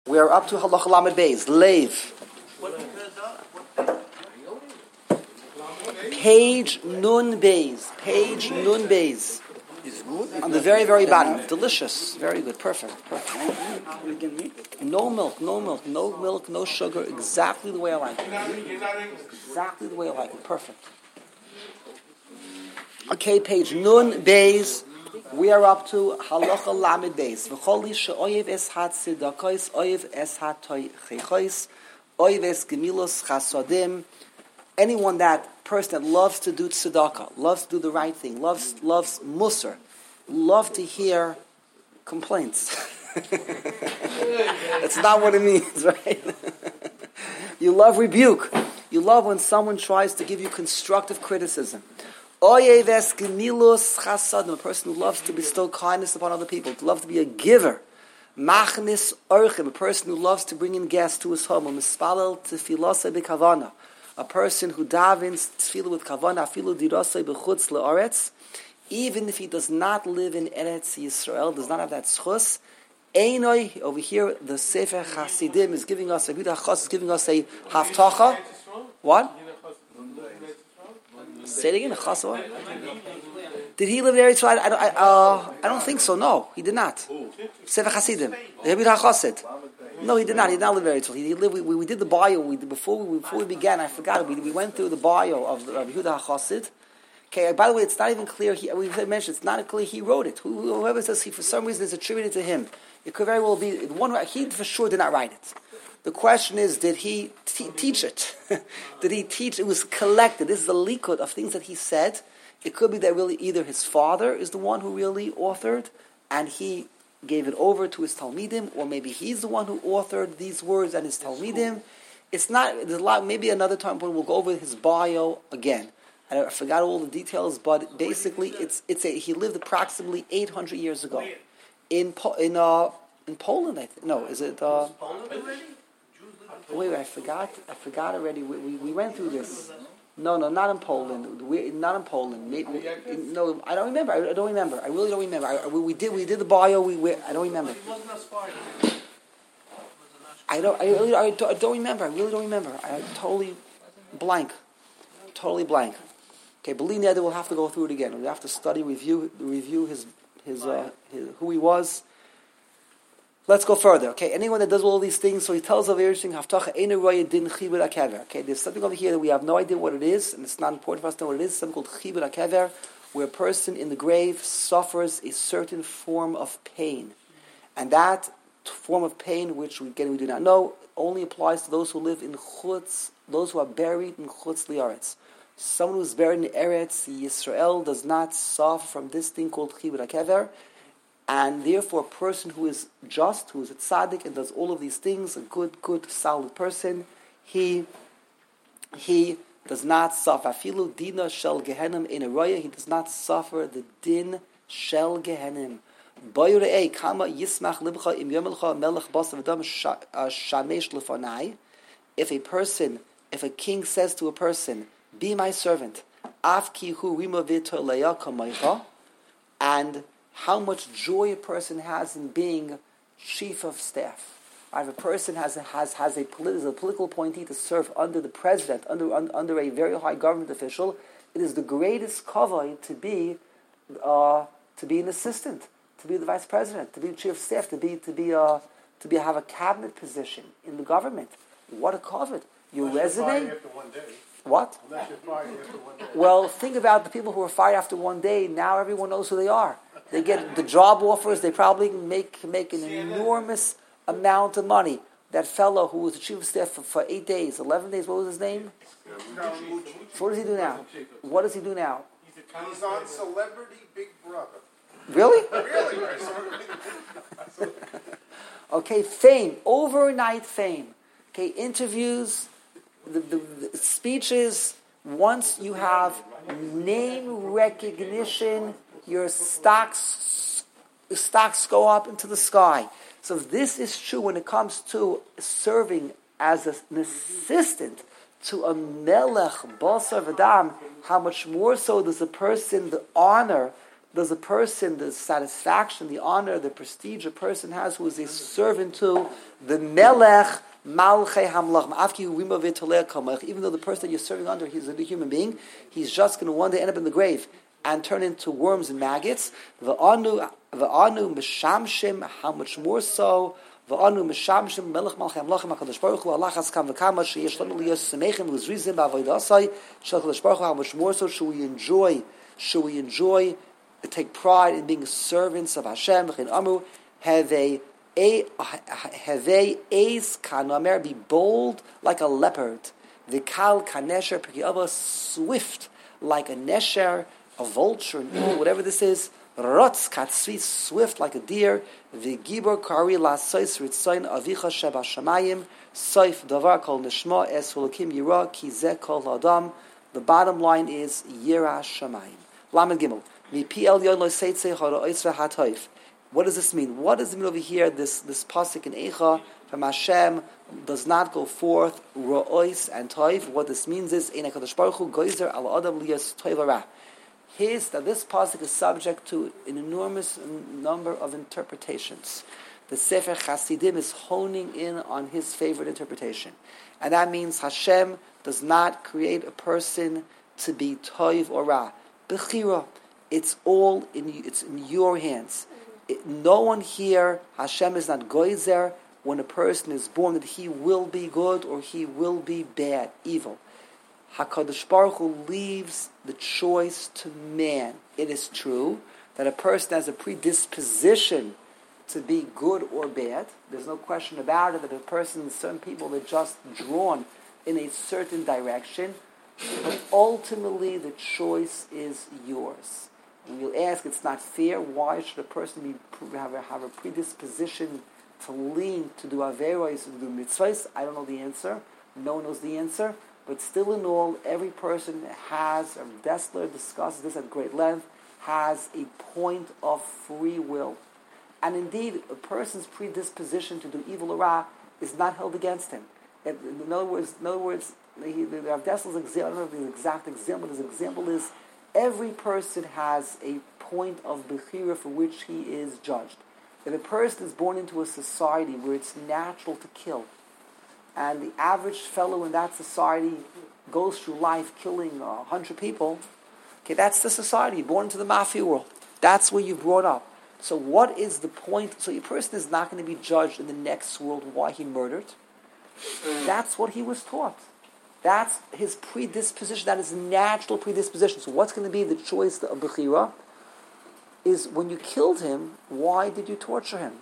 We are up to Halacha Lamed Beis. Leiv. Page Nun Beis. Page Nun Beis. On the very, very bottom. Delicious. Very good. Perfect. No milk, no sugar. Exactly the way I like it. Exactly the way I like it. Perfect. Okay, page Nun Beis. We are up to Halacha Lamed Beis. V'choli she'oyev es hat tzedakos, oyev es hat toichos, oyev es gemilos chasadim. Anyone person that loves to do tzedakah, loves to do the right thing, loves musar, loves to hear complaints. That's not what it means, right? You love rebuke. You love when someone tries to give you constructive criticism. A person who loves to bestow kindness upon other people, to love to be a giver. Machnis orchim, a person who loves to bring in guests to his home. Mispalel tefilasa b'kavana, a person who davens tefillah with kavana, afilu dirasei b'chutz le'aretz, even if he does not live in Eretz Yisrael, does not have that schus. Einoi, over here, the Sefer Chasidim is giving us a haftacha. What? Say it again. Did he live in Eretz Yisrael? I don't think so. No, he did not. Sefer Chasidim. No, he did not. He did not live in Eretz Yisrael. We did the bio. Before we began, I forgot. We went through the bio of Yehuda HaChassid. Okay. By the way, it's not even clear. We mentioned it's not clear he wrote it. Whoever says he, for some reason, is attributed to him. It could very well be one. He for sure did not write it. The question is, did he teach it? Did he teach? It was collected. This is a likud of things that he said. It could be that really either his father is the one who really authored, and he gave it over to his Talmidim, or maybe he's the one who authored these words and his Talmidim. It's not. There's a lot. Maybe another time when we'll go over his bio again. I forgot all the details, but basically, he lived approximately 800 years ago in Poland. I think. No, is it? Wait, I forgot already. We went through this. No, not in Poland. Not in Poland. No, I don't remember. I really don't remember. We did the bio. I don't remember. I don't remember. I really don't remember. I totally blank. Okay, believe me, we'll have to go through it again. We'll have to study, review his who he was. Let's go further. Okay, anyone that does all these things, so he tells of everything. Okay, there's something over here that we have no idea what it is, and it's not important for us to know what it is. Something called chibur hakever, where a person in the grave suffers a certain form of pain, and that form of pain, which we do not know, only applies to those who live in chutz, those who are buried in chutz liaretz. Someone who's buried in Eretz Yisrael does not suffer from this thing called chibur hakever. And therefore, a person who is just, who is a tzaddik, and does all of these things, a good, solid person, he does not suffer. Afilu dina shel gehenim in a roya. He does not suffer the din shel gehenim. Bayurei kama yismach libcha im yomelcha melech basa v'dam shamesh lefanai. If a king says to a person, "Be my servant," afki hu rima v'toleya kamaycha, and how much joy a person has in being chief of staff. If a person is a political appointee to serve under the president, under a very high government official, it is the greatest kavod to be an assistant, to be the vice president, to be the chief of staff, to have a cabinet position in the government. What a kavod! Your resume. What? Well, think about the people who are fired after one day. Now everyone knows who they are. They get the job offers. They probably make an enormous amount of money. That fellow who was the chief of staff for 8 days, 11 days, what was his name? So what does he do now? He's on Celebrity Big Brother. Really? Really? Okay, fame. Overnight fame. Okay, interviews, the speeches. Once you have name recognition, your stocks go up into the sky. So if this is true when it comes to serving as an assistant to a melech, basar v'dam, how much more so does a person the honor does a person, the satisfaction, the honor, the prestige a person has who is a servant to the Melech Malchei Hamlach, even though the person that you're serving under, he's a human being, he's just going to one day end up in the grave and turn into worms and maggots. V'anu mishamshim, how much more so? V'anu mishamshim melech malchei hamlachim hakadosh baruch hu alachas kam v'kama sheyesh lanu liyos semechim v'zrizim b'avoidasai shel kadosh baruch hu. How much more so should we enjoy take pride in being servants of Hashem? V'chein amru hevei eis kanamer, be bold like a leopard. V'kal kanesher p'ki'ava, swift like a nesher, a vulture, an eagle, whatever this is. Rotz katzvi, swift like a deer. V'gibor kari la'sois ritzayin avicha sheba shamayim. Soif davar kol nishma es hulakim yira ki zeh kol adam. The bottom line is yira shamayim. Lamed gimel. Mipi el yon lo seitze hara oisra hatoif. What does this mean? What does it mean over here? This pasuk in Eicha from Hashem does not go forth ro'ois and toiv. What this means is in HaKadosh Baruch Hu goizer al adam liyas toiv hara. That this pasuk is subject to an enormous number of interpretations. The Sefer Chasidim is honing in on his favorite interpretation, and that means Hashem does not create a person to be toiv or ra. Bechira, it's in your hands. No one here, Hashem is not goizer when a person is born that he will be good or he will be bad, evil. HaKadosh Baruch Hu leaves the choice to man. It is true that a person has a predisposition to be good or bad. There's no question about it that a person, certain people are just drawn in a certain direction. But ultimately the choice is yours. And you'll ask, it's not fair. Why should a person have a predisposition to lean to do averos and do mitzvahs? I don't know the answer. No one knows the answer. But still in all, every person has, Dessler discusses this at great length, has a point of free will. And indeed, a person's predisposition to do evil or ra is not held against him. In other words, Rav Dessler's example, I don't know the exact example, his example is every person has a point of bechira for which he is judged. If a person is born into a society where it's natural to kill, and the average fellow in that society goes through life killing 100 people, okay, that's the society, born into the mafia world. That's where you've grown up. So what is the point? So your person is not going to be judged in the next world why he murdered. That's what he was taught. That's his predisposition. That is natural predisposition. So what's going to be the choice of Bechira is when you killed him, why did you torture him?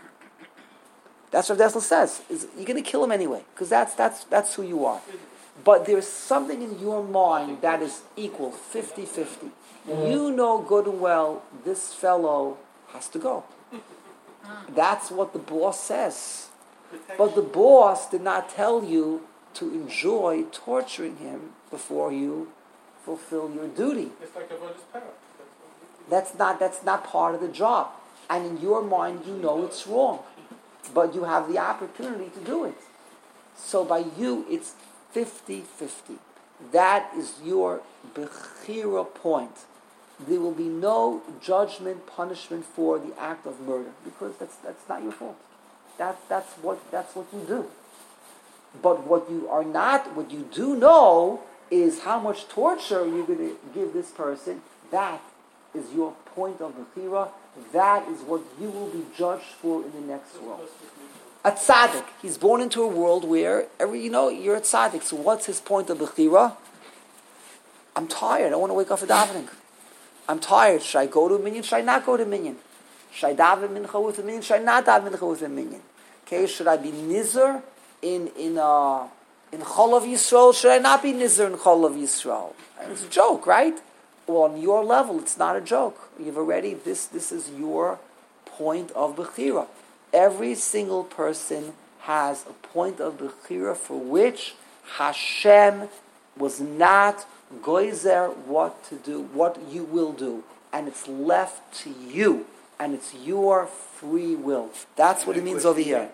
That's what Dessler says. Is you're going to kill him anyway, because that's who you are. But there's something in your mind that is equal, 50-50. You know good and well this fellow has to go. That's what the boss says. But the boss did not tell you to enjoy torturing him before you fulfill your duty. It's like avodas para. That's not part of the job. And in your mind, you know it's wrong. But you have the opportunity to do it. So by you, it's 50-50. That is your bechira point. There will be no judgment, punishment for the act of murder, because that's not your fault. That's what you do. But what you do know is how much torture you're going to give this person. That is your point of bechira. That is what you will be judged for in the next world. A tzaddik, he's born into a world where you're a tzaddik. So what's his point of bechira? I'm tired. I want to wake up for davening. I'm tired. Should I go to a minyan? Should I not go to a minyan? Should I daven mincha with a minyan? Should I not daven mincha with a minyan? Okay, should I be nizer in Chol of Yisrael? Should I not be nizer in Chol of Yisrael? And it's a joke, right? Well, on your level, it's not a joke. You've already, this is your point of bechira. Every single person has a point of bechira for which Hashem was not goizer what to do, what you will do. And it's left to you. And it's your free will. That's what it means over here.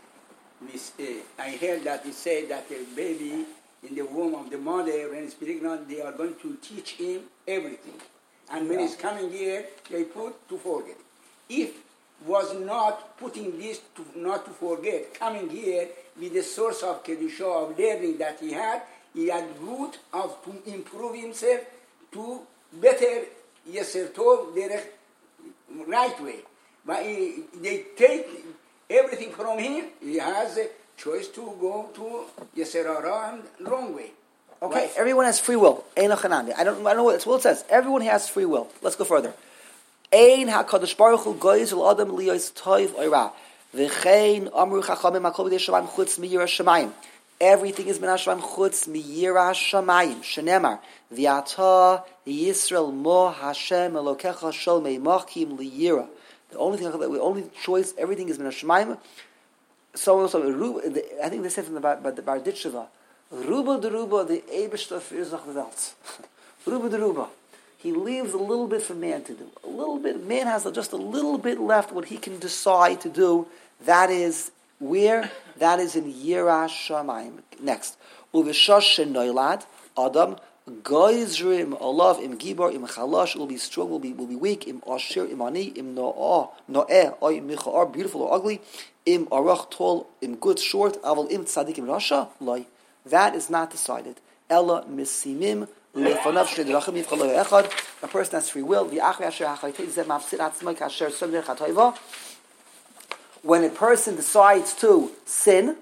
I heard that he said that a baby in the womb of the mother, when it's pregnant, they are going to teach him everything. And when it's coming here, they put to forget. If was not putting this to not to forget, coming here with the source of Kedusha, of learning that he had good of to improve himself to better Yeser Tov, the right way. But they take everything from him, he has a choice to go to Yeser Hara and wrong way. Okay, Right. everyone has free will. I don't know what that's what it says. Everyone has free will. Let's go further. Ein HaKadosh Baruch Hu goyz adam liyos toiv oira. V'chein amru chachamim hakol b'dei shamayim chutz miyira shamayim. Everything is min hashamayim chutz miyira shamayim. Shenemar v'yata Yisrael mo Hashem elokecha shel meimachim liyira. The only choice, everything is min hashamayim. So I think they said from the Barditsheva, Ruba de Ruba, the Eberstoff is nach the Welt. Ruba de Ruba. He leaves a little bit for man to do. A little bit. Man has just a little bit left what he can decide to do. That is where? That is in Yirah Shamayim. Next. Uveshosh shenoilad, Adam, Goizrim, Olav, Im Gibor, Im Chalash, will be strong, will be weak, Im Ashir, Im Ani, Im No'eh, Oy Micha'ar, beautiful or ugly, Im Arach, tall, Im good, short, Aval, Im Tzadik, Im Rasha, Loi. That is not decided. Ella Misimim, Lefonav Shnedrachim Yivchalo Echad. A person has free will. When a person decides to sin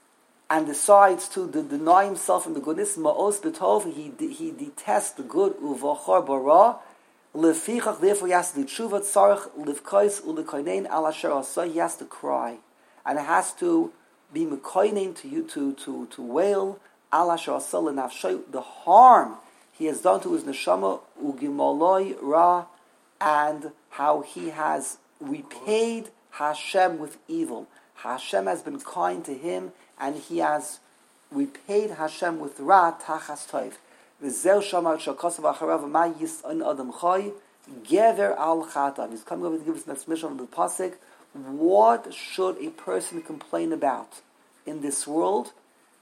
and decides to deny himself from the goodness, Ma'os B'tov, he detests the good. Uvachar bara. Lefichach, therefore he has to do tshuva tzarich livkais ulekoinen al asher asay. He has to cry, and it has to be mekoinen to you to wail al asher asay lenafshay, the harm he has done to his neshama, ugimaloi ra, and how he has repaid Hashem with evil. Hashem has been kind to him, and he has repaid Hashem with ra tachas toiv. V'zeu shamar shakasav acharav ma yis'an adam chay gever al chatav. He's coming over to give us an explanation of the pasuk. What should a person complain about in this world?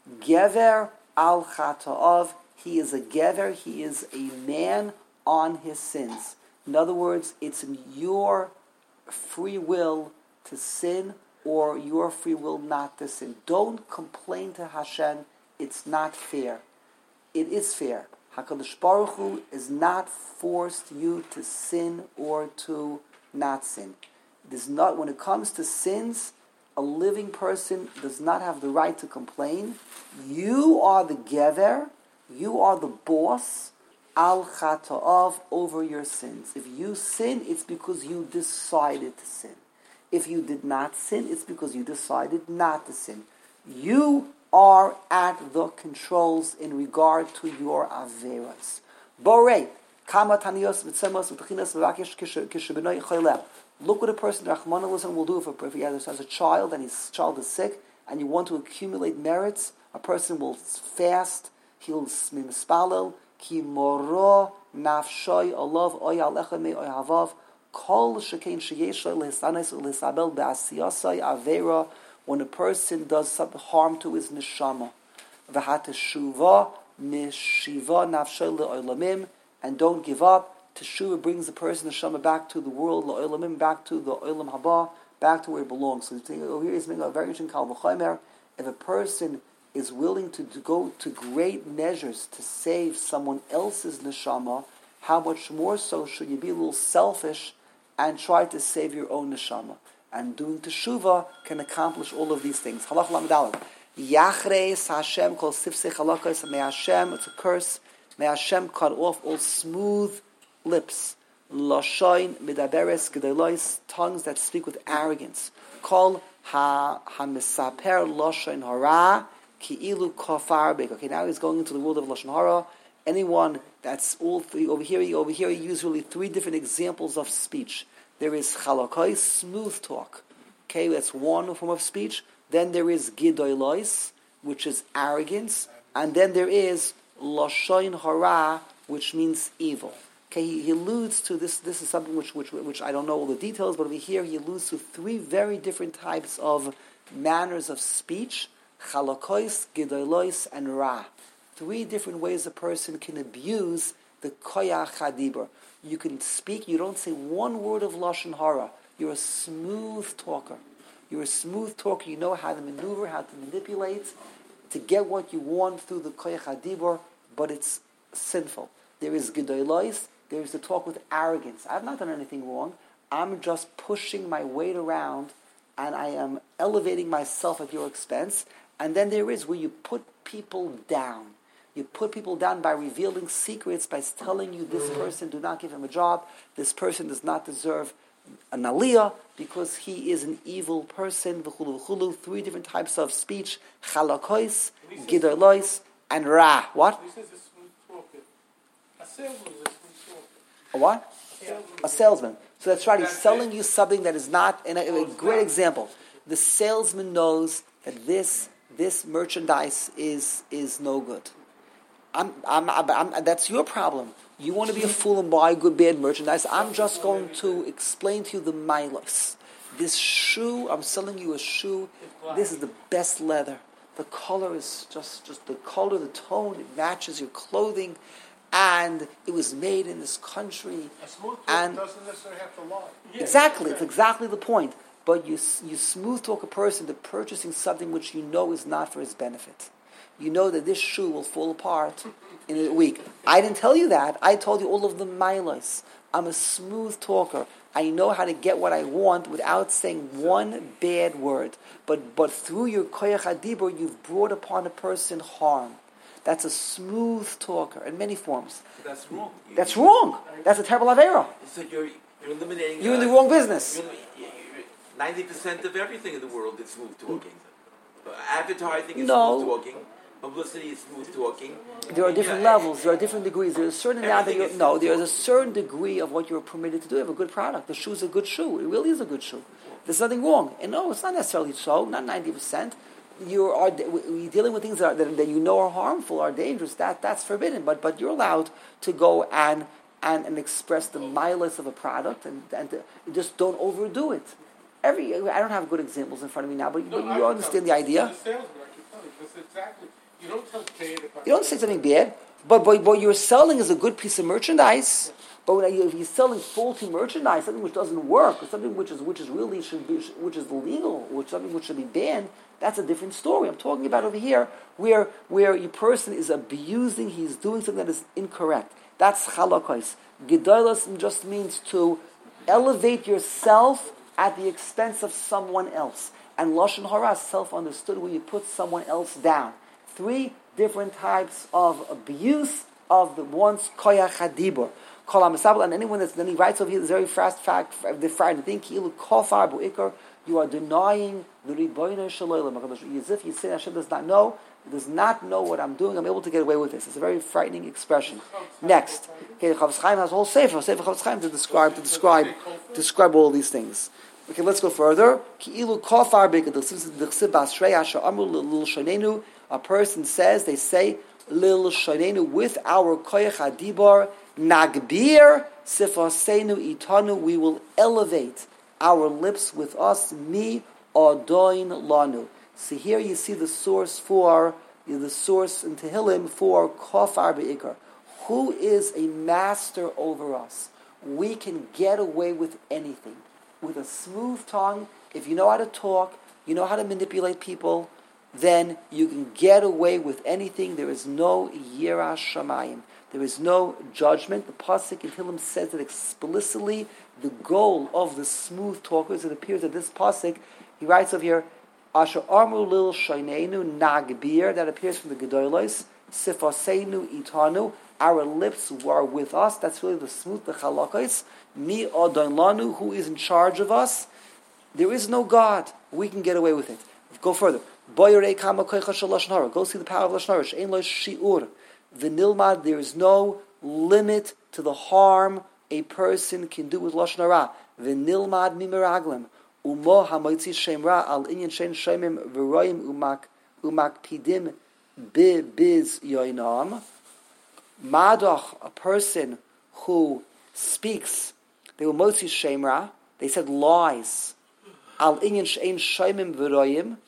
Gever al chatav. He is a gever. He is a man on his sins. In other words, it's in your free will to sin or your free will not to sin. Don't complain to Hashem. It's not fair. It is fair. HaKadosh Baruch Hu is not forced you to sin or to not sin. It is not, when it comes to sins, a living person does not have the right to complain. You are the gever. You are the boss. Al chata'av, over your sins. If you sin, it's because you decided to sin. If you did not sin, it's because you decided not to sin. You are at the controls in regard to your averas. Borei, kama taniyos mitzemos v'tchinas v'rakish kishabinoi choyleh. Look what a person, Rahman al-Islam, will do if he has a child and his child is sick and you want to accumulate merits. A person will fast, he'll mispalel, ki moro nafshoy alav oy alecha me oy havav kol shekein sheyeshoy lehisanes u'lehisabel be'asiyasai avera. When a person does some harm to his neshama, v'hateshuva mishiva nafshoy le'olamim, and don't give up. Teshuvah brings the person neshama back to the world, le'olamim, back to the olam haba, back to where it belongs. So over here is making a very interesting kal v'chomer. If a person is willing to go to great measures to save someone else's neshama, how much more so should you be a little selfish and try to save your own neshama? And doing teshuvah can accomplish all of these things. Halach lamdalim. Yachreis Hashem kol sifsei chalakos. May Hashem, it's a curse, may Hashem cut off all smooth lips. Lashoin midaberes gedolos, tongues that speak with arrogance. Kol ha-misaper lashoin hara ki'ilu kafar bek. Okay, now he's going into the world of lashon hara. Anyone that's all three over here, he usually three different examples of speech. There is chalakai, smooth talk. Okay, that's one form of speech. Then there is gidolos, which is arrogance. And then there is lashon hara, which means evil. Okay, he alludes to this. This is something which I don't know all the details, but over here he alludes to three very different types of manners of speech: chalakos, gidolos, and ra. Three different ways a person can abuse the koyach hadibur. You can speak, you don't say one word of lashon hara. You're a smooth talker. You're a smooth talker. You know how to maneuver, how to manipulate, to get what you want through the koyach hadibur, but it's sinful. There is gedolos. There is the talk with arrogance. I've not done anything wrong. I'm just pushing my weight around, and I am elevating myself at your expense. And then there is where you put people down. You put people down by revealing secrets, by telling you this person, do not give him a job, this person does not deserve an aliyah, because he is an evil person, v'chulu v'chulu, 3 different types of speech, chalakois, gidolos, and ra. What? He says a smooth talker. A salesman is a smooth talker. A what? A salesman. So that's right, he's selling you something that is not, and a great example. The salesman knows that this merchandise is no good. That's your problem. You want to be a fool and buy good, bad merchandise. I'm just going to explain to you the milos. This shoe, I'm selling you a shoe. This is the best leather. The color is just the color, the tone, it matches your clothing. And it was made in this country. A smooth talker and doesn't necessarily have to lie. Exactly, it's exactly the point. But you smooth talk a person to purchasing something which you know is not for his benefit. You know that this shoe will fall apart in a week. I didn't tell you that. I told you all of the milos. I'm a smooth talker. I know how to get what I want without saying one bad word. But through your koyach hadibur, you've brought upon a person harm. That's a smooth talker in many forms. So that's wrong. That's wrong. That's a terrible avera. So you're eliminating. You're in the wrong business. 90% of everything in the world is smooth talking. Advertising is No. smooth talking. Publicity is smooth talking. There are different levels. There are different degrees. There's a certain amount that Everything is no. There's a certain degree of what you're permitted to do. You have a good product. The shoe's a good shoe. It really is a good shoe. There's nothing wrong. And no, it's not necessarily so. Not 90%. You're dealing with things that you know are harmful, are dangerous. That's forbidden. But you're allowed to go and express the milos of a product and just don't overdo it. I don't have good examples in front of me now, but you understand the idea. As a salesman, I can tell you. That's exactly. You don't tell bad about You don't say something bad, but what you're selling is a good piece of merchandise. But if you're selling faulty merchandise, something which doesn't work, or something which is really which is illegal, or something which should be banned, that's a different story. I'm talking about over here where your person is abusing, he's doing something that is incorrect. That's chalakos. Gedolos just means to elevate yourself at the expense of someone else. And lashon hara is self-understood, where you put someone else down. 3 different types of abuse of the one's koyach hadibur. And anyone then he writes over here this very fast fact, the frightening thing, ki'ilu kofar bu'ikar, you are denying the Ribono Shel Olam. As if you say Hashem does not know what I'm doing, I'm able to get away with this. It's a very frightening expression. Next, okay, Chofetz Chaim has a whole sefer Chofetz Chaim to describe all these things. Okay, let's go further. Ki'ilu kofar bu'ikar. A person says, they say, Lil Shonenu, with our koyach hadibur, nagbir sifaseinu itanu, we will elevate our lips with us, mi odoin lanu. So here you see the source in Tehillim for kofar be'ikar. Who is a master over us? We can get away with anything. With a smooth tongue, if you know how to talk, you know how to manipulate people, then you can get away with anything. There is no yiras shamayim. There is no judgment. The pasuk in Tehillim says that explicitly. The goal of the smooth talkers, it appears that this pasuk, he writes over here, Asher armu lil shaynenu nagbir, that appears from the Gedolos, sifaseinu itanu, our lips were with us. That's really the smooth, the chalakos. Mi adon lanu, who is in charge of us. There is no God. We can get away with it. Go further. Go see the power of lashon hara. She'ein lo shi'ur. V'nilmad, there is no limit to the harm a person can do with lashon hara. V'nilmad mimeraglim. Umo hamoitzi shem ra al inyan shen shemim v'roim umakpidim biz yoinam. Madoch, a person who speaks, they were motzi shem ra. They said lies. Al inyan shen shemim v'roim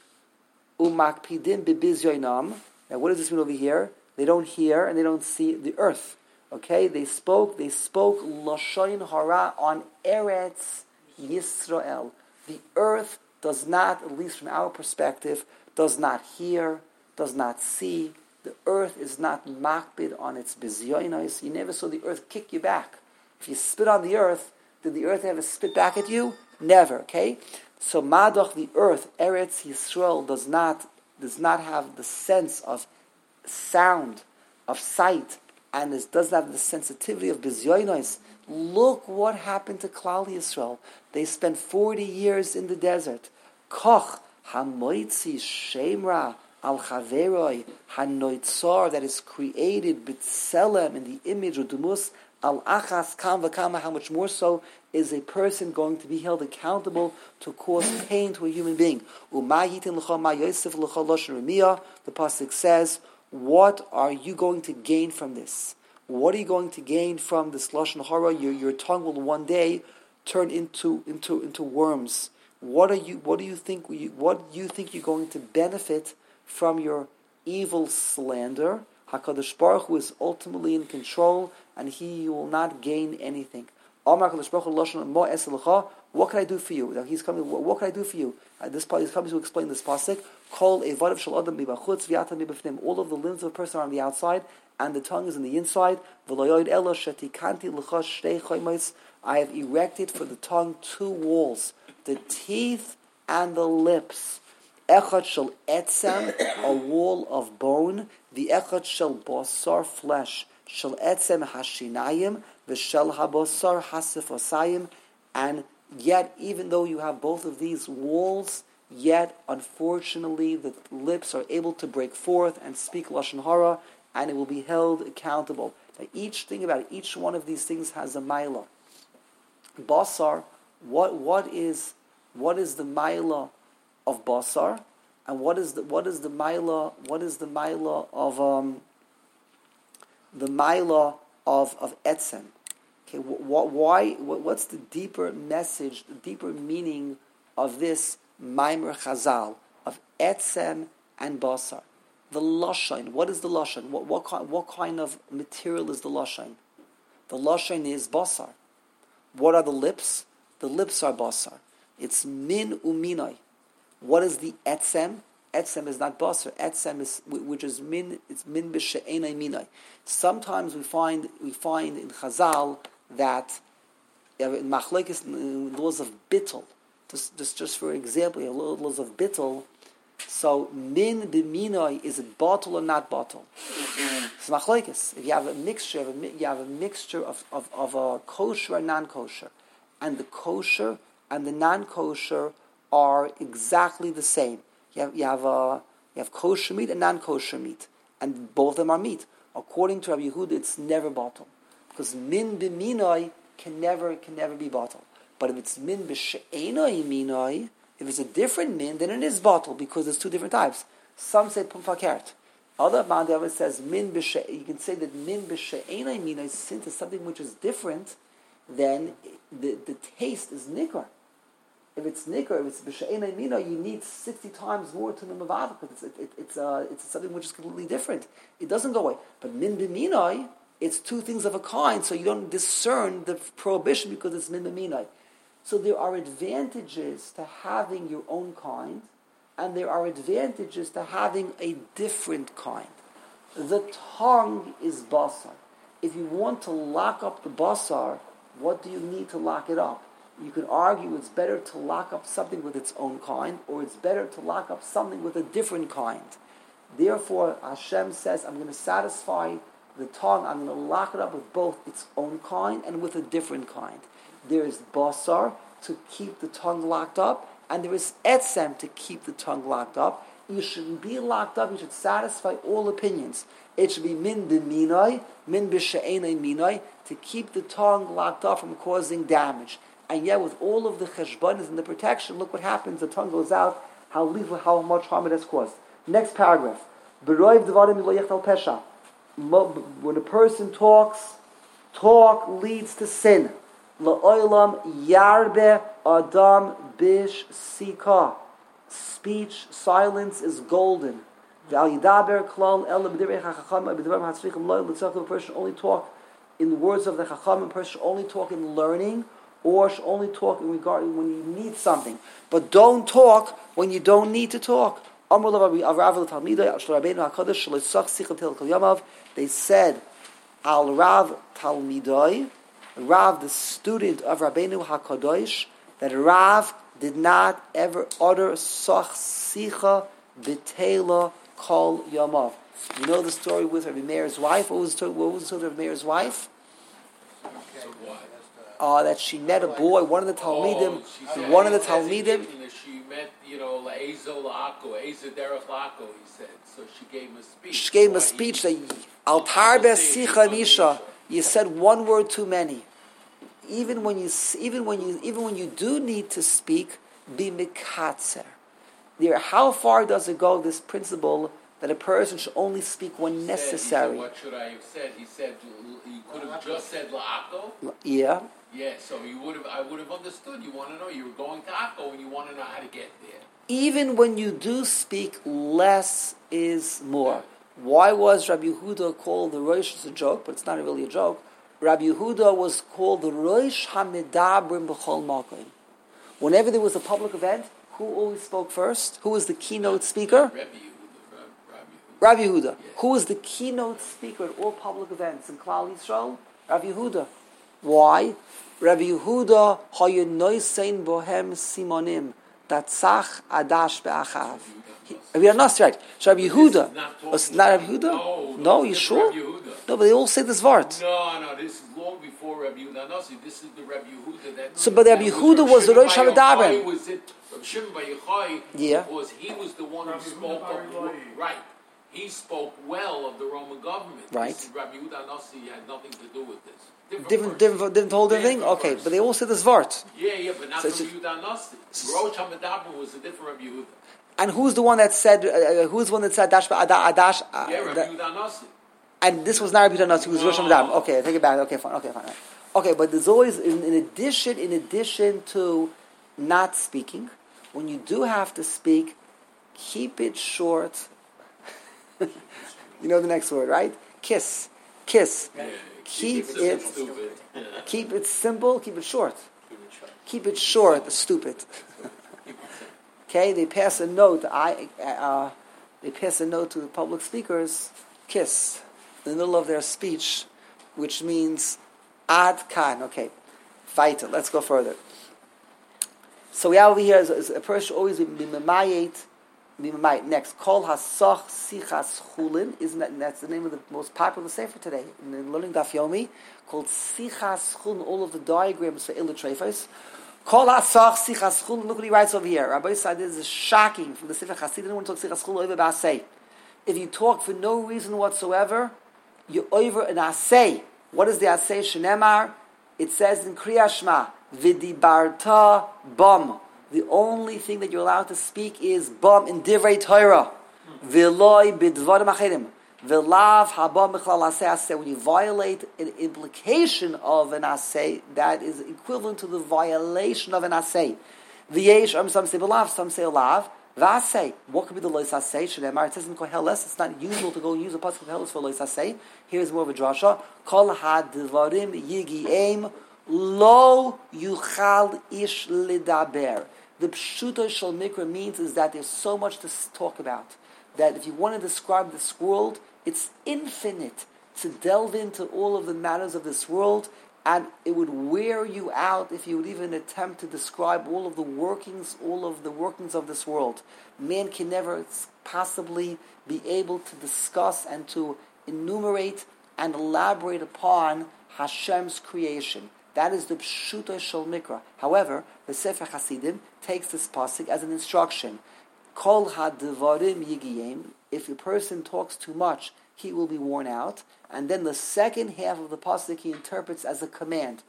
umakpidim biz yoinam. Now, what does this mean over here? They don't hear and they don't see the earth. Okay, they spoke Lashon Hara on Eretz Yisrael. The earth does not, at least from our perspective, does not hear, does not see. The earth is not makbid on its bizyonos. You never saw the earth kick you back. If you spit on the earth, did the earth ever spit back at you? Never, okay? So Madoch, the earth, Eretz Yisrael, does not have the sense of sound, of sight, and it doesn't have the sensitivity of bizyonos. Look what happened to Klal Yisrael. They spent 40 years in the desert. Koch hamoitzi shemra al chaveroi hanoitzar, that is created b'tselem, in the image of dumus al achas kam v'kama. How much more so is a person going to be held accountable to cause pain to a human being? Umayitin l'cha ma yosef l'cha loshen remiyah. The pasuk says, what are you going to gain from this? What are you going to gain from this lashon hara? Your tongue will one day turn into worms. What do you think you're going to benefit from your evil slander? HaKadosh Baruch Hu is ultimately in control, and He will not gain anything. What can I do for you? Now he's coming. What can I do for you? This part he's coming to explain this pasuk. All of the limbs of a person are on the outside, and the tongue is on the inside. I have erected for the tongue 2 walls, the teeth and the lips. Echad shel etzem, a wall of bone. The echad shel basar, flesh. Shel etzem hashinayim, v'shel habasar hasifosayim. And yet, even though you have both of these walls, yet, unfortunately, the lips are able to break forth and speak lashon hara, and it will be held accountable. Now, each one of these things has a milah. Basar, what is the milah of basar, and what is the milah of etzem? Okay, what's the deeper message, the deeper meaning of this Maimer Chazal of etzem and basar? The lashon. What is the lashon? What kind of material is the lashon? The lashon is basar. What are the lips? The lips are basar. It's min uminoi. What is the etzem? Etzem is not basar. Etzem is, which is min. It's min b'she'enai minoi. Sometimes we find in Chazal that in machlekes, in laws of bittul. Just for example, you have laws of bittul. So min b'minoi, is it bottle or not bottle? It's machlekes. If you have a mixture, of a kosher and non-kosher, and the kosher and the non-kosher are exactly the same. You have kosher meat and non-kosher meat, and both of them are meat. According to Rabbi Yehuda, it's never bottle, because min b'minoi can never be bottle. But if it's min b'she'enoi minoi, if it's a different min, then it is bottle, because there's 2 different types. Some say pumfakert. Other Mandav says min b'she. You can say that min b'she'enoi minoi, since it's something which is different, then the taste is nikar. If it's nikar, if it's b'she'enoi minoi, you need 60 times more to the mavad, because it's something which is completely different. It doesn't go away. But min b'minoi, it's 2 things of a kind, so you don't discern the prohibition because it's min b'minoi. So there are advantages to having your own kind, and there are advantages to having a different kind. The tongue is basar. If you want to lock up the basar, what do you need to lock it up? You can argue it's better to lock up something with its own kind, or it's better to lock up something with a different kind. Therefore, Hashem says, I'm going to satisfy the tongue, I'm going to lock it up with both its own kind and with a different kind. There is basar to keep the tongue locked up, and there is etzem to keep the tongue locked up. You shouldn't be locked up, you should satisfy all opinions. It should be min b'minoi, min b'she'enai minoi, to keep the tongue locked up from causing damage. And yet with all of the cheshbonis and the protection, look what happens, the tongue goes out, how much harm it has caused. Next paragraph. When a person talks, talk leads to sin. La'olam yarbe adam bish sika. Speech, silence is golden. A person only talk in the words of the Chacham, a person should only talk in learning, or should only talk in regard when you need something. But don't talk when you don't need to talk. They said, Al Rav Talmidoi, Rav, the student of Rabbeinu HaKadosh, that Rav did not ever utter Sach Sicha B'Teila Kol Yamav. You know the story with Rabbi Meir's wife? What was the story of Rabbi Meir's wife? That she met a boy, one of the Talmidim, She met, La'ezo La'ako, Eza Derech La'ako, he said. So she gave him a speech. She gave him a speech that Al Tarbe Sicha Misha, you said one word too many. Even when you do need to speak, be mikatzer. How far does it go, this principle that a person should only speak when necessary? What should I have said? He said you could have just said La'ako. Yeah. Yeah, so I would have understood. You want to know, you were going to Akko and you want to know how to get there. Even when you do speak, less is more. Why was Rabbi Yehuda called the Rosh? It's a joke, but it's not really a joke. Rabbi Yehuda was called the Rosh HaMedabrim B'chol Makom. Whenever there was a public event, who always spoke first? Who was the keynote speaker? Rabbi Yehuda. Yeah. Who was the keynote speaker at all public events in Klal Yisrael? Rabbi Yehuda. Why? Rabbi Yehuda hayenoisein bohem simonim tatzach adash be'achav. We are not right. So Rabbi Yehuda was not Rabbi Yehuda. No, you sure? No, but they all say this word. No, this is long before Rabbi Yehuda Nasi. This is the Rabbi Yehuda that. So, but Rabbi Yehuda was the Rosh HaMedabrim. Was it Rabbi Shimon Bar Yochai? Yeah. Because he was the one who spoke right. He spoke well of the Roman government. Right. Rabbi Yehuda Nasi had nothing to do with this. Different whole thing? Okay, but they all say this word. Yeah, but not Rabbi Yehuda Nasi. Rosh HaMedabrim was a different Rabbi Yehuda. And who's the one that said? Who's the one that said Dash Adash? Yeah, Rabbi Yehuda Nasi. And this was not Rabbi Yehuda Nasi. It was Rosh HaMedabrim. Okay, I take it back. Okay, fine. Okay, but there's always in addition to not speaking, when you do have to speak, keep it short. You know the next word, right? Kiss. Yeah. Keep it simple. Keep it short. Keep it short. Stupid. Okay, they pass a note. They pass a note to the public speakers. Kiss in the middle of their speech, which means ad kan. Okay, weiter. Let's go further. So we have over here is a person always be memayet. Next, Kol Hasach Sichas Chulin, that's the name of the most popular sefer today in the learning Daf Yomi, called Sichas Chulin. All of the diagrams for illustrations. Kol Hasach Sichas Chulin. Look what he writes over here. Rabbi said this is shocking from the Sefer Chassidus. No one talks Sichas Chulin over b'asei. If you talk for no reason whatsoever, you're over an asei. What is the asei? Shenemar. It says in Kriya Shema, V'dibarta bam. The only thing that you're allowed to speak is bam in divrei Torah. V'loi b'dvarim acherim. V'lav haba michlal aseh. When you violate an implication of an aseh, that is equivalent to the violation of an aseh. V'yesh, some say b'lav, some say lav. V'aseh. What could be the lois aseh? Shneimar. It says in Koheles, it's not usual to go use a pasuk of Koheles for lois aseh. Here's more of a drasha. Kol hadvarim yigiem lo yuchal ish lidaber. The Pshuto Shel Mikra means is that there's so much to talk about, that if you want to describe this world, it's infinite to delve into all of the matters of this world, and it would wear you out if you would even attempt to describe all of the workings of this world. Man can never possibly be able to discuss and to enumerate and elaborate upon Hashem's creation. That is the Pshuto Shel Mikra. However, the Sefer Hasidim takes this pasuk as an instruction. Kol hadvarim yigiyim. If a person talks too much, he will be worn out. And then the second half of the pasuk he interprets as a command.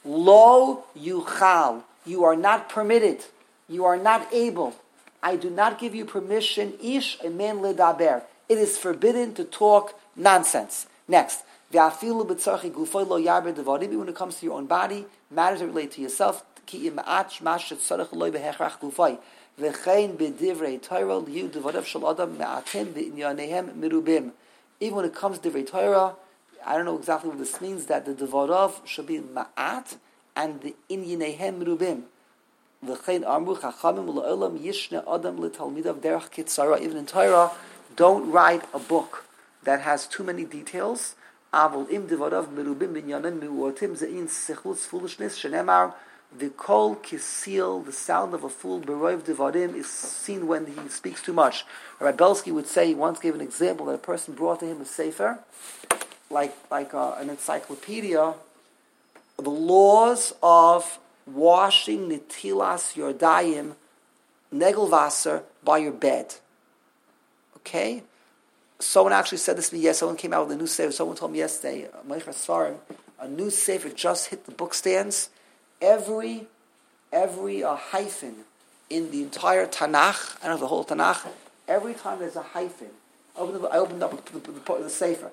Lo yuchal. You are not permitted. You are not able. I do not give you permission. Ish amen ledaber. It is forbidden to talk nonsense. Next. When it comes to your own body, matters that relate to yourself, even when it comes to divrei Torah, I don't know exactly what this means, that the Devarov should be Ma'at and the Inyanehem Rubim. Even in Torah, don't write a book that has too many details. The kol kisil, the sound of a fool, beroiv devarim, is seen when he speaks too much. Rabbi Belsky would say, he once gave an example that a person brought to him a sefer, like an encyclopedia, the laws of washing nitilas yordayim, negelvasser, by your bed. Okay? Someone actually said this to me yesterday. Someone came out with a new sefer. Someone told me yesterday, a new sefer just hit the bookstands. Every hyphen in the entire Tanakh, I don't know the whole Tanakh, every time there's a hyphen, I opened up the sefer,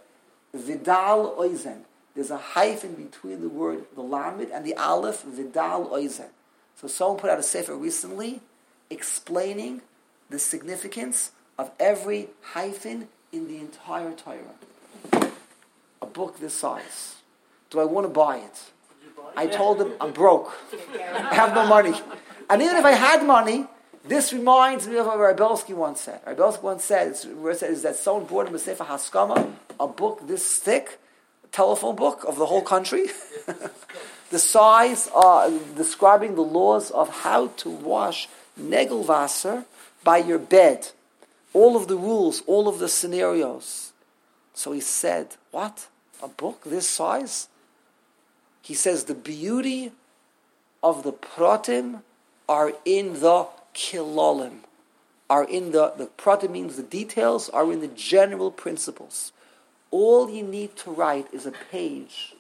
Vidal Oizen, there's a hyphen between the word, the Lamed, and the Aleph, Vidal Oizen. So someone put out a sefer recently explaining the significance of every hyphen in the entire Torah. A book this size. Do I want to buy it? I told him, I'm broke. I have no money. And even if I had money, this reminds me of what Rabbi Belsky once said. Rabbi Belsky once said, is that someone brought him a Sefer Haskama, a book this thick, a telephone book of the whole country, the size, describing the laws of how to wash negelvasser by your bed. All of the rules, all of the scenarios. So he said, what? A book this size? He says the beauty of the pratim are in the kilolim, are in the pratim means the details, are in the general principles. All you need to write is a page,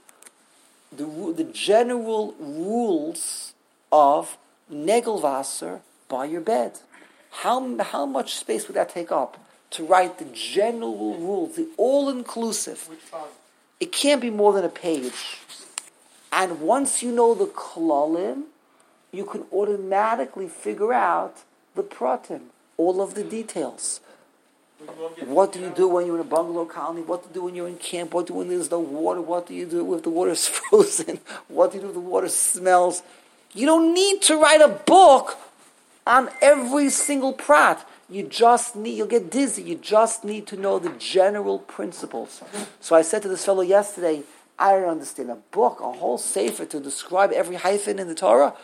the general rules of negelvasser by your bed. How much space would that take up to write the general rules, the all-inclusive? It can't be more than a page. And once you know the kolalim, you can automatically figure out the pratim, all of the details. What do you do when you're in a bungalow colony? What do you do when you're in camp? What do you do when there's no water? What do you do if the water is frozen? What do you do if the water smells? You don't need to write a book on every single prat. You'll get dizzy. You just need to know the general principles. So I said to this fellow yesterday, I don't understand. A book, a whole sefer to describe every hyphen in the Torah?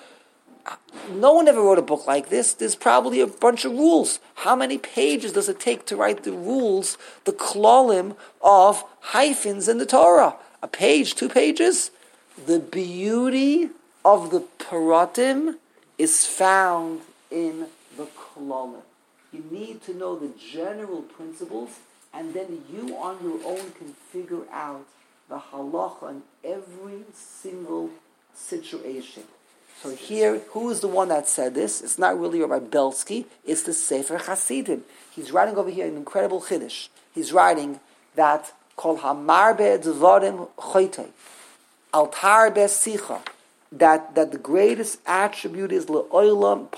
No one ever wrote a book like this. There's probably a bunch of rules. How many pages does it take to write the rules, the klolim of hyphens in the Torah? A page, 2 pages? The beauty of the paratim is found in the klolim. You need to know the general principles, and then you on your own can figure out the halacha in every single situation. So here, who is the one that said this? It's not really Rabbi Belsky, it's the Sefer Hasidim. He's writing over here an incredible chiddush. He's writing that Kol Hamarbe Dvarim Choytei, Altar Besicha, that the greatest attribute is Le'olam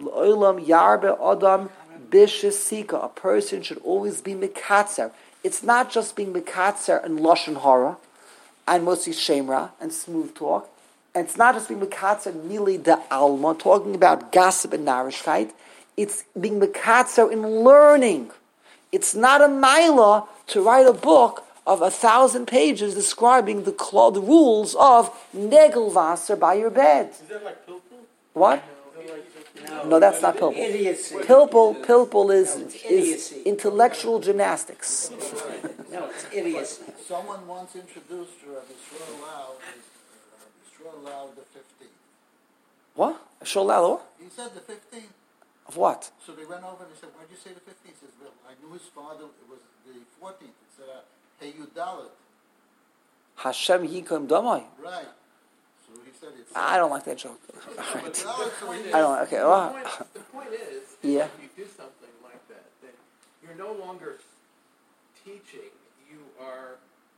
Yarbe Adam Bishesika. A person should always be Mikatzer. It's not just being Mikatzer and Lashon Hara and Motzi Shemra and smooth talk. And it's not just being Mikatzer Mili de Alma, talking about gossip and narishkeit. It's being Mikatzer in learning. It's not a maila to write a book of 1,000 pages describing the rules of negelvasser by your bed. Is that like pilpul? What? No, that's not pilpul. Idiocy. Pilpul is intellectual gymnastics. No, it's idiocy. Someone once introduced to Rabbi Yisrael Lau the 15th. What? Sholalo? He said the 15th. Of what? So they went over and he said, why did you say the 15th? He says, well, I knew his father, it was the 14th. It said, hey, you Dalit. Hashem Yikom Damai. Right. So he said it's... I don't like that joke. All right. Dalit, I don't. Okay. Well, The point is, Yeah. if you do something like that, then you're no longer teaching. You are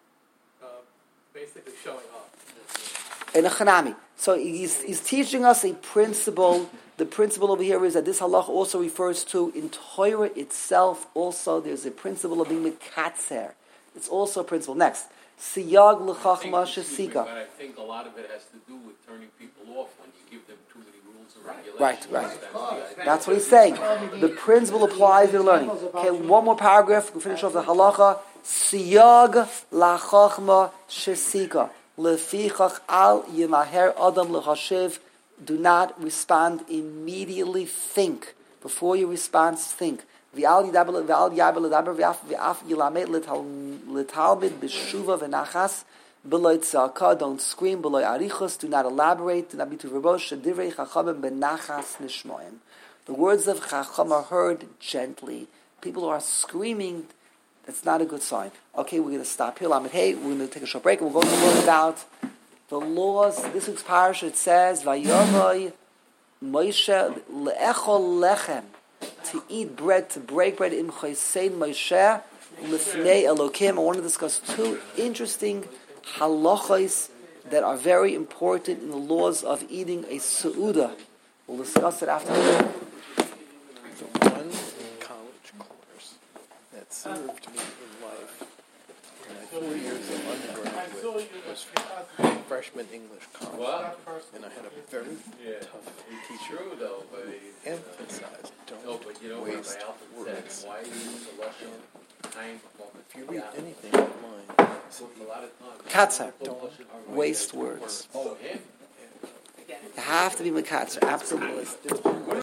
basically showing off. in a Chanami. So he's teaching us a principle. The principle over here is that this halach also refers to in Torah itself. Also, there's a principle of being mekatzer. It's also a principle. Next. Siyag l'chachma shesika. But I think a lot of it has to do with turning people off when you give them too many rules and regulations. Right. That's what he's saying. The principle applies to learning. Okay, one more paragraph. We'll finish off the halacha. Siyag l'chachma shesika. Lefichach al yimaher adam l'chashiv. Do not respond immediately. Think. Before you respond, think. V'al yidabel ledaber v'af yilamed letalmid b'shuva v'nachas b'loy tzaka. Don't scream. B'loy arichos. Do not elaborate. Do not be too verbose. Shedivrei chachamim b'nachas nishmoim. The words of chacham are heard gently. People are screaming. That's not a good sign. Okay, we're going to stop here. Lamed Hey, we're going to take a short break, and we'll go to learn about the laws. This week's parasha, it says, Vayavoy Moshe le'echol lechem, to eat bread, to break bread, im chosein Moshe lifnei Elokim. I want to discuss two interesting halachos that are very important in the laws of eating a seudah. We'll discuss it after the one college course that served me in life in my 4 years of undergraduate was freshman English college. What? And I had a very tough teacher True though, but who emphasized but you know don't what waste Rabbi Alfred words. said, why use the Russian time If you read anything of mine, a lot of time. Katzar. don't Waste words. Oh, him? You have to be Makatzer, absolutely.